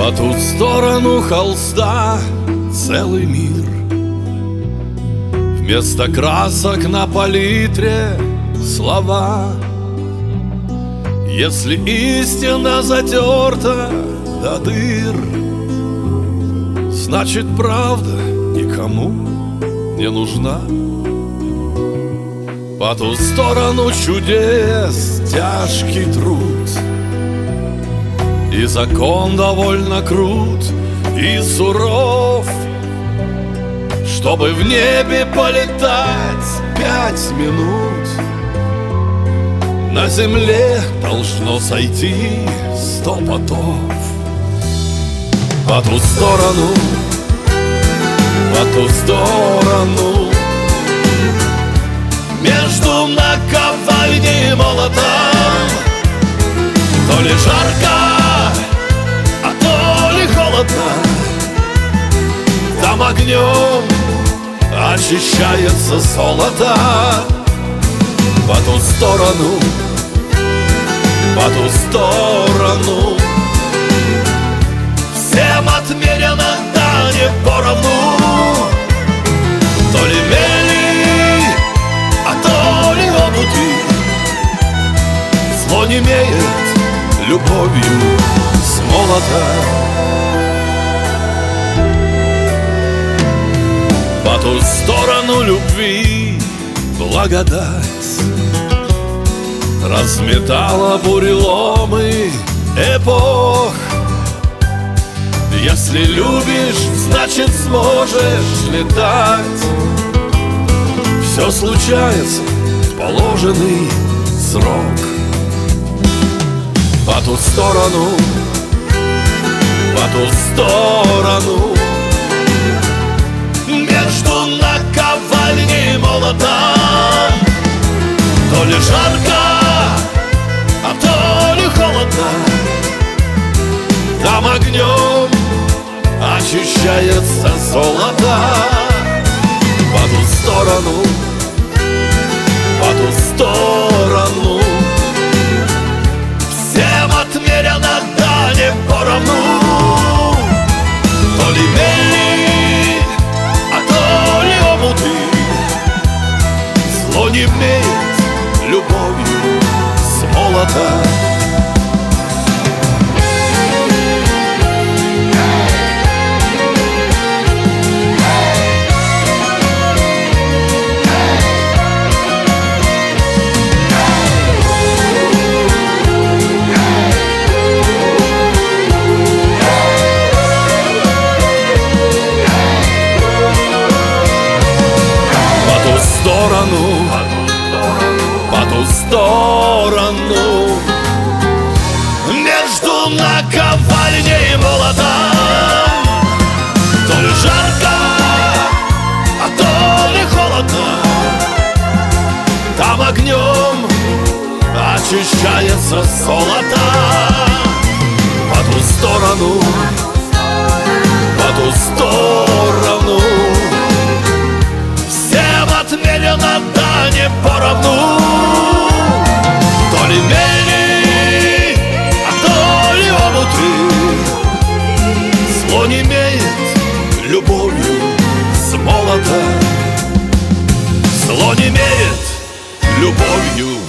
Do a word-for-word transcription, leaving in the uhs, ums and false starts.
По ту сторону холста целый мир. Вместо красок на палитре слова. Если истина затерта до дыр, значит, правда никому не нужна. По ту сторону чудес тяжкий труд, и закон довольно крут и суров. Чтобы в небе полетать пять минут, на земле должно сойти сто потов. По ту сторону, по ту сторону, между наковальней и молотом, то ли жарко, а то ли холодно. Там огнем очищается золото. По ту сторону, по ту сторону, всем отмерено, да не поровну. То ли мели, а то ли омуты. Зло немеет любовью с молота. По ту сторону любви благодать разметала буреломы эпох. Если любишь, значит, сможешь летать. Все случается в положенный срок. По ту сторону, по ту сторону, между наковальней и молотом, то ли жарко, а то ли холодно. Там огнем очищается золото. По ту сторону, по ту сторону, всем отмерено, да не поровну. То ли мели, а то ли омуты. Зло не имеет любовью с молота. Сторону, по ту сторону, между наковальней и молотом, то ли жарко, а то ли холодно. Там огнем очищается золото. По ту сторону, по ту сторону, отмерено, да не поровну. То ли мели, а то ли омуты. Зло не имеет любовью с молота. Зло не имеет любовью